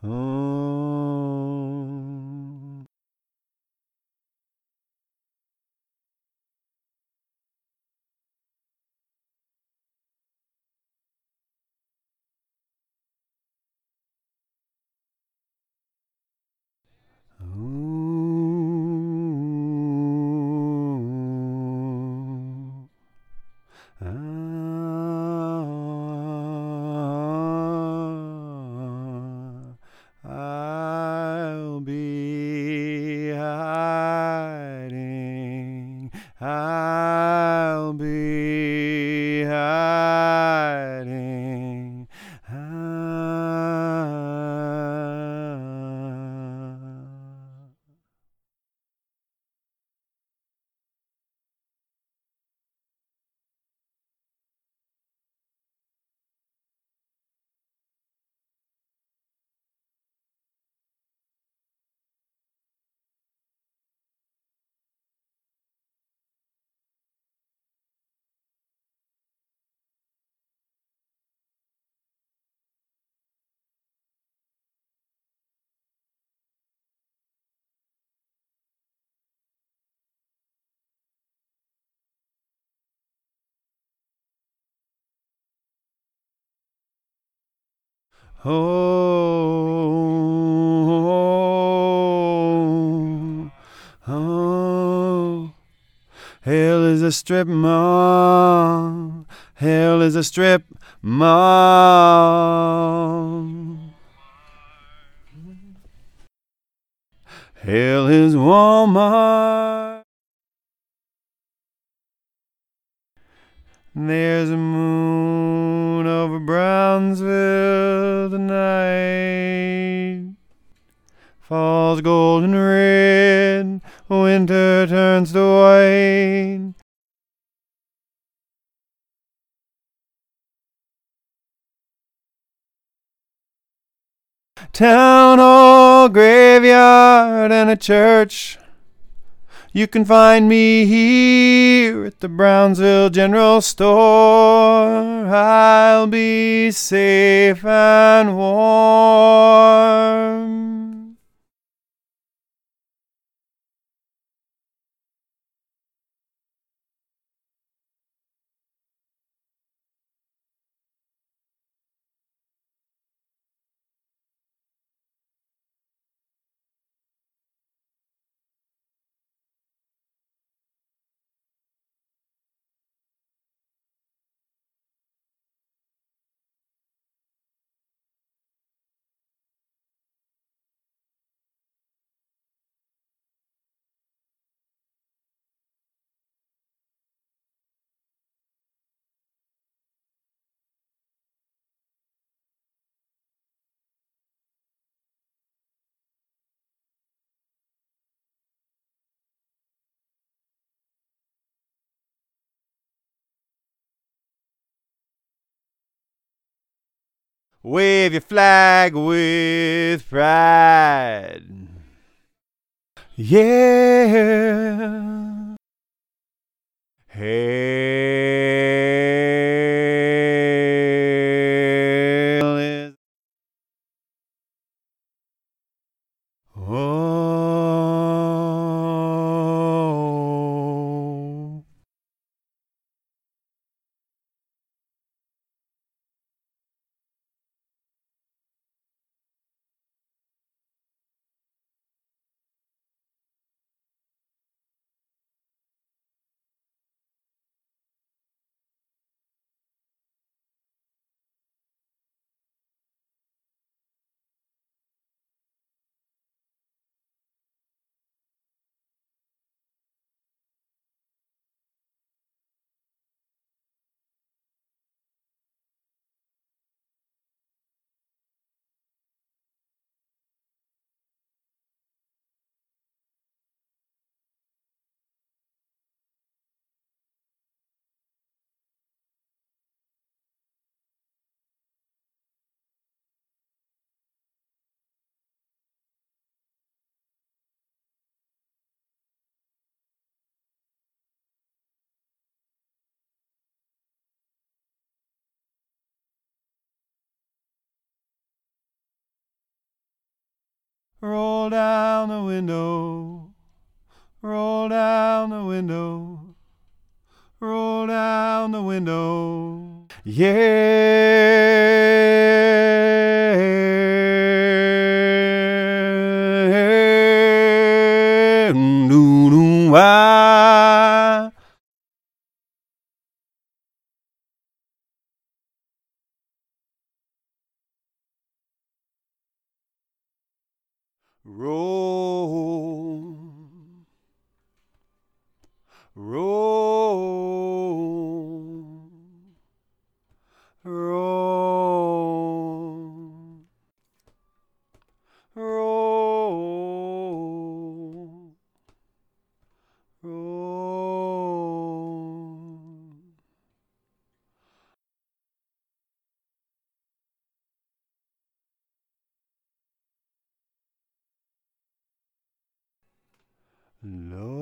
Oh. Ooh. I'll be hiding. I'll be hiding. Oh, oh, hell is a strip mall. Hell is a strip mall. Hell is Walmart. There's a moon over Brownsville tonight. Fall's golden red, winter turns to white. Town hall, graveyard, and a church. You can find me here at the Brownsville General Store. I'll be safe and warm. Wave your flag with pride. Yeah. Hell is. Oh. roll down the window, roll down the window, roll down the window. Yeah, doo-doo-wah. Roll, roll, roll, roll, roll. Lord.